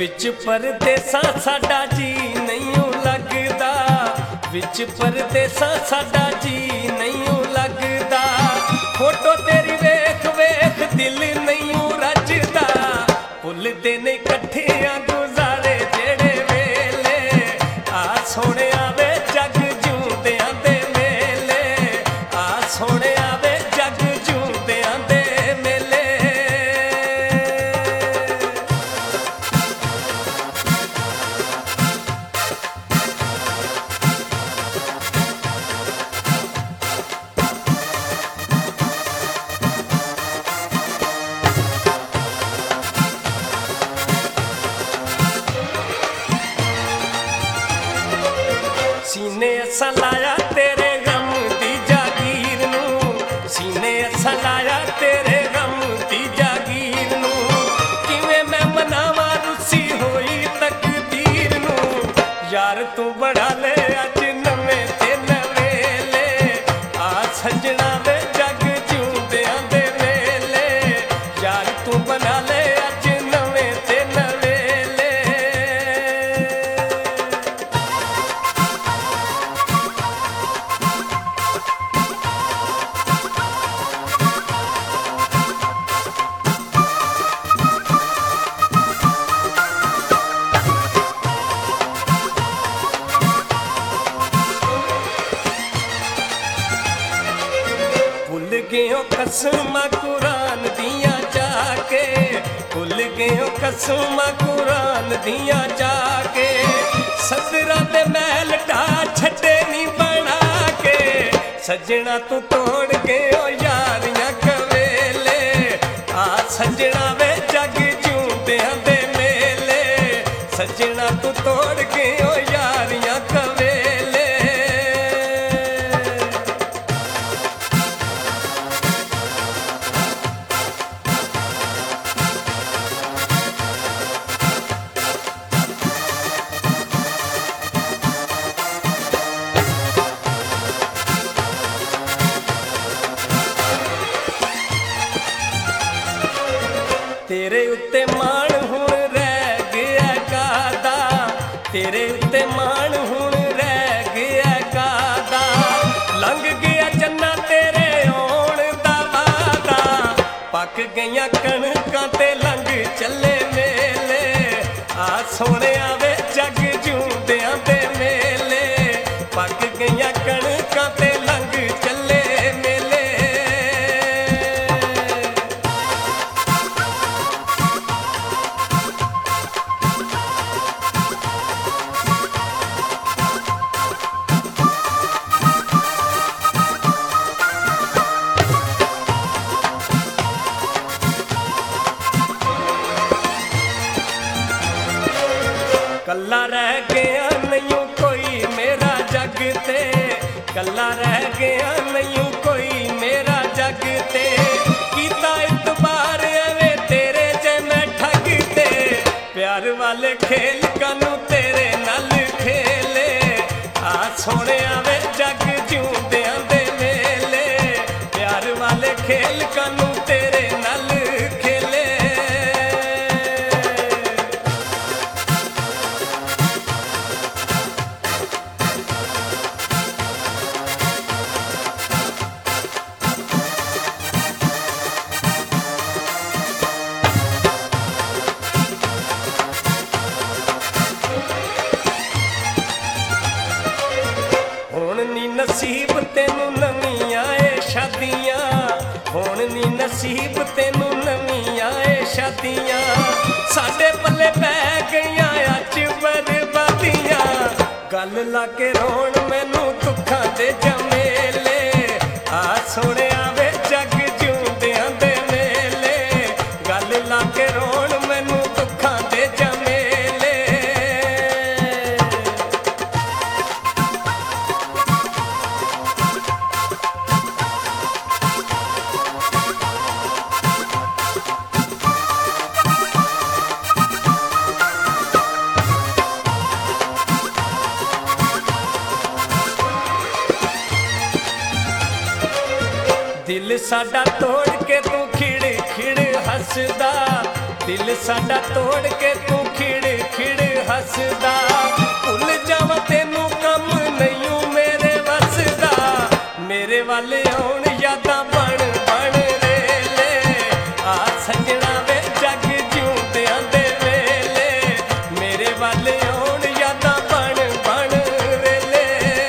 विच परदेसा साडा जी नहीं लगदा, विच परदेसा साडा जी नहीं लगदा। फोटो तेरी वेख वेख दिल नहीं रजदा, भुलदे ने कट्ठियां गुजारे जेड़े वेले। आ सोहणिया वे जग जूंदियां दे मेले, आ सोहणिया वे जग जूंदियां दे मेले। सीने असा लाया तेरे गम दी जागीर नूं, सीने असा लाया तेरे गम दी जागीर नूं। किवें मैं मनावा रुसी होई तकदीर नूं, यार तू बड़ा ले अज नवें ते नवेले। आ सजना वे जग जूंदियां दे मेले, यार तू बना ले अज नवें ते नवेले। भुल गए कसमां कुरान दियां जाके, भुल गए कसमां कुरान दियां जाके। सदरां दे महल ढा छड्डे नी बना के, सजना तू तोड़ गए यारियां कवेले। आ सजना वे जग जूंदियां दे मेले, सजना तू तोड़ गए यारियां कवेले। तेरे उत्ते मान हुण रह गया कादा, तेरे उत्ते मान हुण रह गया कादा। लंघ गया चन्ना तेरे आउण दा वादा, पक गईयां कणकां ते लंघ चले मेले। आ सोहणिया वे जग जूंदियां दे मेले, पक गईयां कणकां ते लंघ चले मेले। कल्ला रह गया नहीं कोई मेरा जग ते, कल्ला रह गया नहीं कोई मेरा जग ते। कीता इतबार एवे तेरे जे मैं ठग ते, प्यार वाले खेल कानू तेरे नाल खेले। आ सोहणिया वे जग जूंदियां दे मेले, प्यार वाले खेल कानू तेरे नाल खेले। नसीब तेनू नवियां ए शादियां, हुण नी नसीब तेनू नवियां ए शादियां। साडे पल्ले पै गईयां अज बर्बादियां, गल ला के रोण मैनू दुखां दे जमेले। आ सोहणिया वे जग जूंदियां दे मेले, गल ला के रोण मैनू दुखां दे जमेले। दिल साडा तोड़ के तू खिड़ खिड़ हसदा, दिल साडा तोड़ के तू खिड़ फसदा भुल जावां तैनूं कम नहीं मेरे वसदा मेरे वाल आउण यादां बण बण रेले आ सजना वे जग जिउंदियां दे वेले मेरे वाल आउण यादां बण बण रेले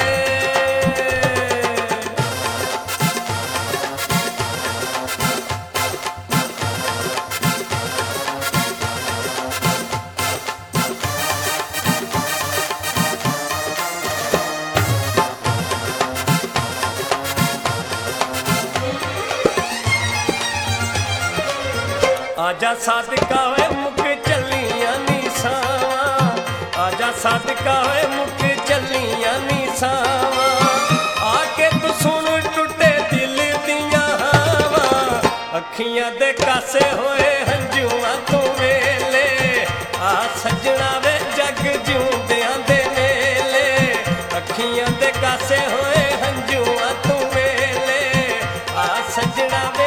आजा सादका होए मुक चलियां नी सावां आजा सादका होए मुक चलियां नी सावां आके तू सुन टुटे दिल दियां हावां अखियां दे कासे होए हंजुआं तू वेले आ सजना वे जग जिउंदियां दे मेले अखियां दे कासे होए हंजुआं तू वेले आ सजना